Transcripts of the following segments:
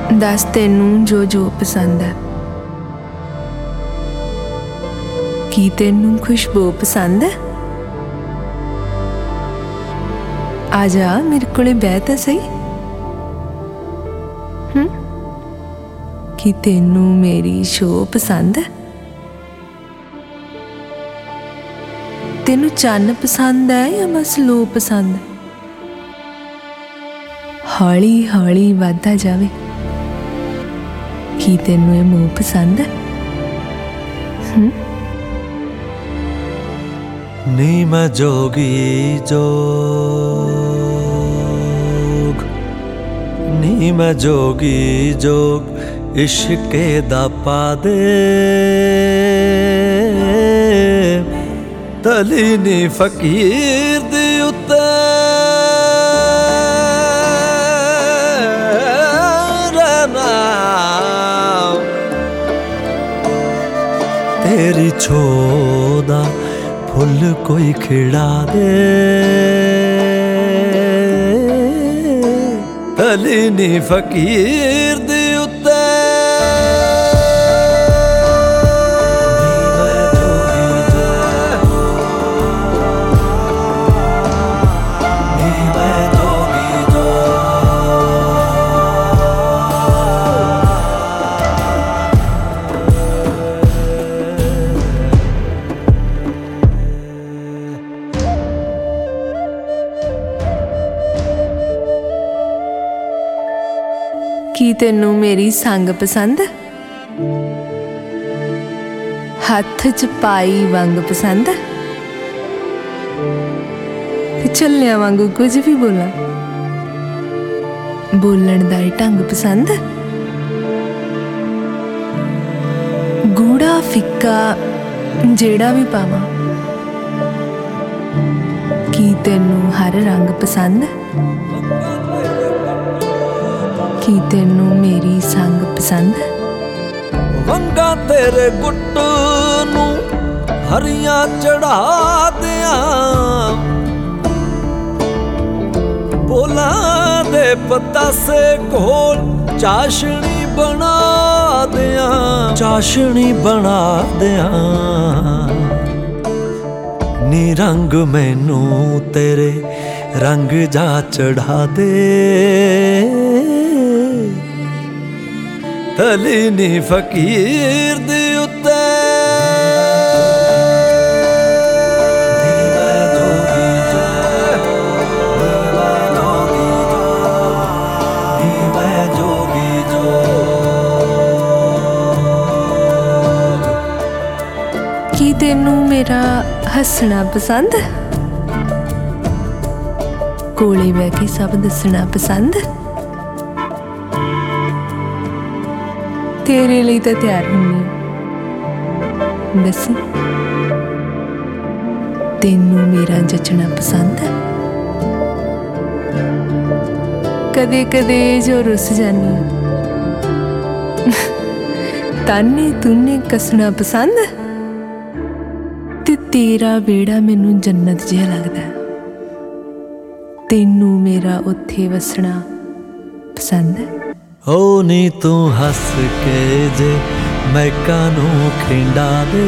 दस तेनू जो जो पसंद है। की तेनू खुशबू पसंद है? आ जा मेरे कोले बह तां सही। कि तेनू मेरी शो पसंद है? तेनू चन्न पसंद है या बस लो पसंद? हौली हौली वधदा जावे। की तेनू ये मोह पसंद है? नी मैं जोगी जोग, नी मैं जोगी जोग इश्के दा पा दे। तली नी फकीर दी उत्ते रहना, तेरी छोदा फुल कोई खिड़ा दे। तली नी फकीर दी उत्ते की तेनू मेरी संग पसंद? हथ च पाई वंग पसंद? चलिया वांगू कुछ भी बोला, बोलन दा ढंग पसंद? गूढ़ा फिक्का जेड़ा भी पावां, की तेनू हर रंग पसंद? की तेनू मेरी संग पसंद? वंगा तेरे गुट नू हरियां चढ़ा दियां, बोला दे पतासे घोल चाशनी बना दियां, चाशनी बना दियां। नी रंग मैनू तेरे रंग जा चढ़ा दे। तली नी फकीर दी उत्ते की तेनू मेरा हसना पसंद? कोले बह के सब दसना पसंद? तेरे लिए तो तैयार हुन्नी, दसी तेनू मेरा जचना पसंद है? कदे कदे जो रुस जानी ताने तूने कसना पसंद? ते तेरा बेड़ा मैनू जन्नत जिहा लगदा, तेनू मेरा उत्थे वसना पसंद है? ओ नी तू हस के जे मैं कानू खिंडा दे।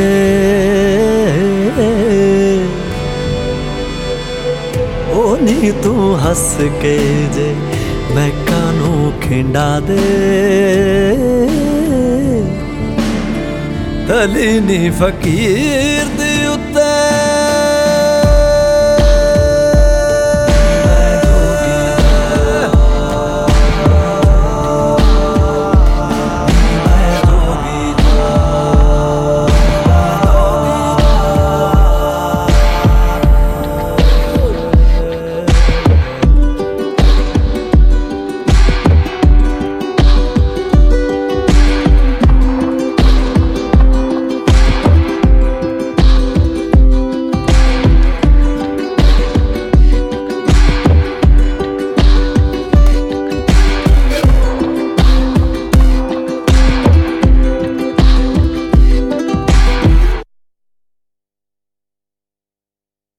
ओ नी तू हस के जे मैं कानू खिंडा दे। तली नी फकीर